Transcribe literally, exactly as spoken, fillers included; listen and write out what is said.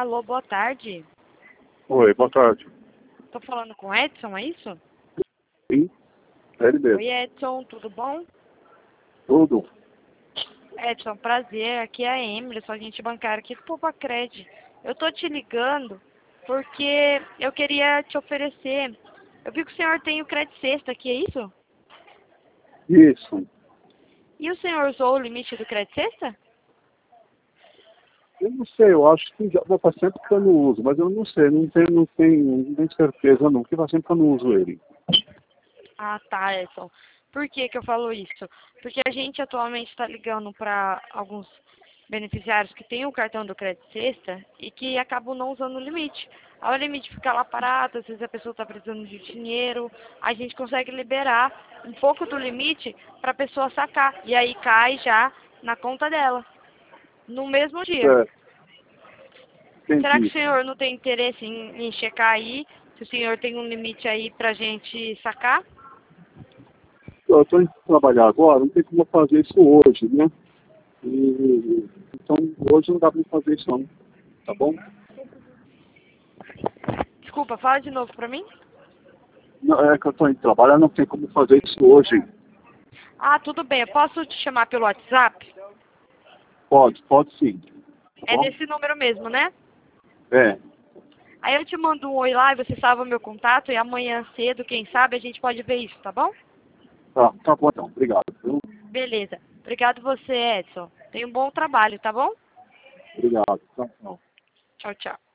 Alô, boa tarde. Oi, boa tarde. Tô falando com o Edson, é isso? Sim, é ele mesmo. Oi, Edson, tudo bom? Tudo. Edson, prazer. Aqui é a Emily, sou agente bancária aqui do Povacred. Eu tô te ligando porque eu queria te oferecer. Eu vi que o senhor tem o Credit Sexta aqui, é isso? Isso. E o senhor usou o limite do Credit Sexta? Eu não sei, eu acho que já faz tempo que eu não uso, mas eu não sei, não tenho, não tenho, não tenho certeza não, porque faz tempo que eu não uso ele. Ah, tá, Edson. Por que que eu falo isso? Porque a gente atualmente está ligando para alguns beneficiários que têm o cartão do Credit Sexta e que acabam não usando o limite. Ao limite ficar lá parado, às vezes a pessoa está precisando de dinheiro, a gente consegue liberar um pouco do limite para a pessoa sacar. E aí cai já na conta dela, no mesmo dia. É, Será que entendi. o senhor não tem interesse em, em checar aí, se o senhor tem um limite aí para a gente sacar? Eu estou indo trabalhar agora, não tem como eu fazer isso hoje, né? E, então, hoje não dá para fazer isso não, tá bom? Desculpa, fala de novo para mim. Não, é que eu estou indo trabalhar, não tem como fazer isso hoje. Ah, tudo bem. Eu posso te chamar pelo WhatsApp? Pode, pode sim, tá É bom? nesse número mesmo, né? É, Aí eu te mando um oi lá e você salva o meu contato e amanhã cedo, quem sabe, a gente pode ver isso, tá bom? tá, tá bom então, obrigado, viu? Beleza. Obrigado você, Edson. Tenha um bom trabalho, tá bom? Obrigado, tchau, tchau. Tchau, tchau.